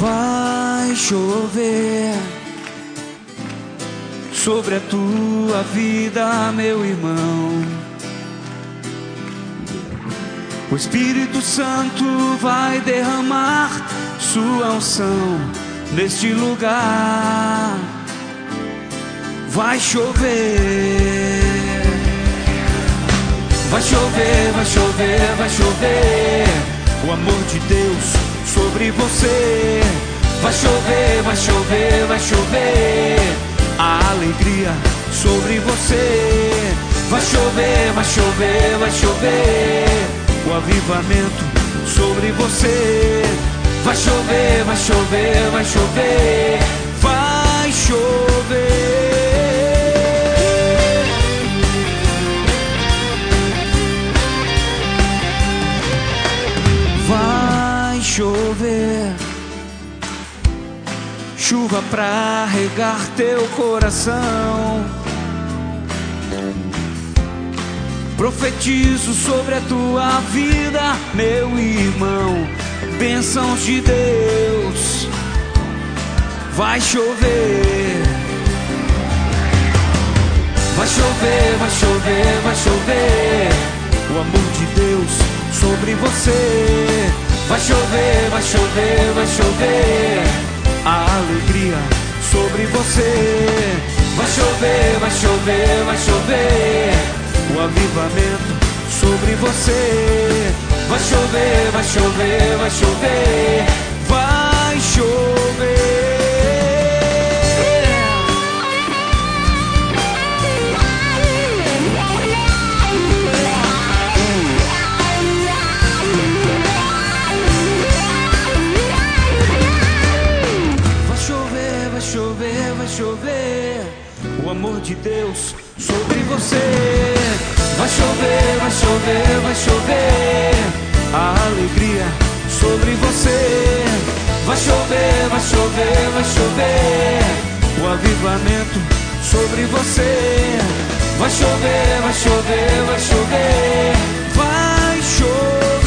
Vai chover sobre a tua vida, meu irmão. O Espírito Santo vai derramar sua unção neste lugar. Vai chover. Vai chover, vai chover, vai chover. O amor de Deus sobre você. Vai chover, vai chover, vai chover. A alegria sobre você. Vai chover, vai chover, vai chover. O avivamento sobre você. Vai chover, vai chover, vai chover. Vai chover. Vai chover. Chuva pra regar teu coração. Profetizo sobre a tua vida, meu irmão. Bênçãos de Deus. Vai chover. Vai chover, vai chover, vai chover. O amor de Deus sobre você. Vai chover, vai chover, vai chover. A alegria sobre você. Vai chover, vai chover, vai chover. O avivamento sobre você. Vai chover, vai chover, vai chover. Vai chover. Vai chover, vai chover. O amor de Deus sobre você. Vai chover, vai chover, vai chover. A alegria sobre você. Vai chover, vai chover, vai chover. O avivamento sobre você. Vai chover, vai chover, vai chover. Vai chover.